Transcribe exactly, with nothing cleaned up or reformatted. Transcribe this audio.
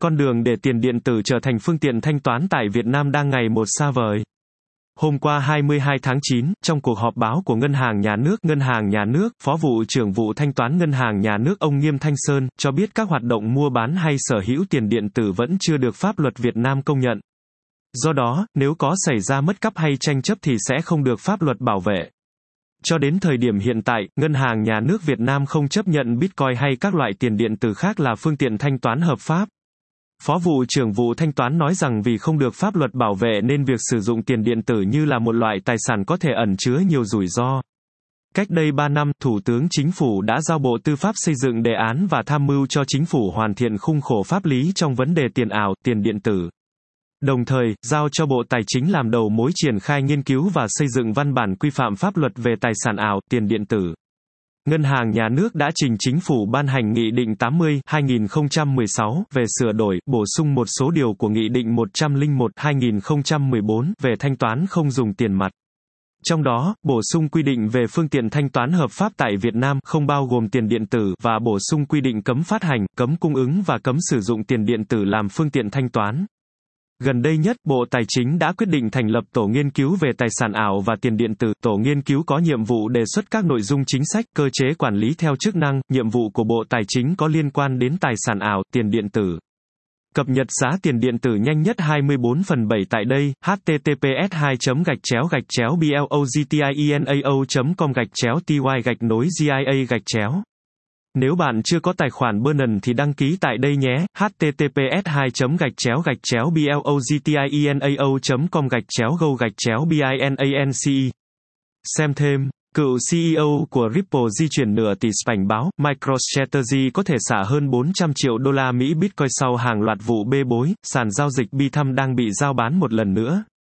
con đường để tiền điện tử trở thành phương tiện thanh toán tại Việt Nam đang ngày một xa vời. Hôm qua hai mươi hai tháng chín, trong cuộc họp báo của Ngân hàng Nhà nước, Ngân hàng Nhà nước, Phó vụ trưởng vụ thanh toán Ngân hàng Nhà nước ông Nghiêm Thanh Sơn cho biết các hoạt động mua bán hay sở hữu tiền điện tử vẫn chưa được pháp luật Việt Nam công nhận. Do đó, nếu có xảy ra mất cắp hay tranh chấp thì sẽ không được pháp luật bảo vệ. Cho đến thời điểm hiện tại, Ngân hàng Nhà nước Việt Nam không chấp nhận Bitcoin hay các loại tiền điện tử khác là phương tiện thanh toán hợp pháp. Phó vụ trưởng vụ thanh toán nói rằng vì không được pháp luật bảo vệ nên việc sử dụng tiền điện tử như là một loại tài sản có thể ẩn chứa nhiều rủi ro. Cách đây ba năm, Thủ tướng Chính phủ đã giao Bộ Tư pháp xây dựng đề án và tham mưu cho Chính phủ hoàn thiện khung khổ pháp lý trong vấn đề tiền ảo, tiền điện tử. Đồng thời, giao cho Bộ Tài chính làm đầu mối triển khai nghiên cứu và xây dựng văn bản quy phạm pháp luật về tài sản ảo, tiền điện tử. Ngân hàng Nhà nước đã trình Chính phủ ban hành Nghị định tám mươi trên hai nghìn không trăm mười sáu về sửa đổi, bổ sung một số điều của Nghị định một trăm lẻ một trên hai nghìn không trăm mười bốn về thanh toán không dùng tiền mặt. Trong đó, bổ sung quy định về phương tiện thanh toán hợp pháp tại Việt Nam không bao gồm tiền điện tử và bổ sung quy định cấm phát hành, cấm cung ứng và cấm sử dụng tiền điện tử làm phương tiện thanh toán. Gần đây nhất, Bộ Tài chính đã quyết định thành lập Tổ nghiên cứu về tài sản ảo và tiền điện tử. Tổ nghiên cứu có nhiệm vụ đề xuất các nội dung chính sách, cơ chế quản lý theo chức năng, nhiệm vụ của Bộ Tài chính có liên quan đến tài sản ảo, tiền điện tử. Cập nhật giá tiền điện tử nhanh nhất hai mươi bốn phần bảy tại đây, h t t p s hai gạch chéo gạch chéo blogtienao chấm com gạch chéo ty gạch nối gia gạch chéo. Nếu bạn chưa có tài khoản Binance thì đăng ký tại đây nhé, h t t p s hai gạch chéo gạch chéo blogtienao chấm com gạch chéo go gạch chéo binance. Xem thêm, cựu xê e ô của Ripple di chuyển nửa tỷ sảnh báo, MicroStrategy có thể xả hơn bốn trăm triệu đô la Mỹ Bitcoin sau hàng loạt vụ bê bối, sàn giao dịch Bithumb đang bị giao bán một lần nữa.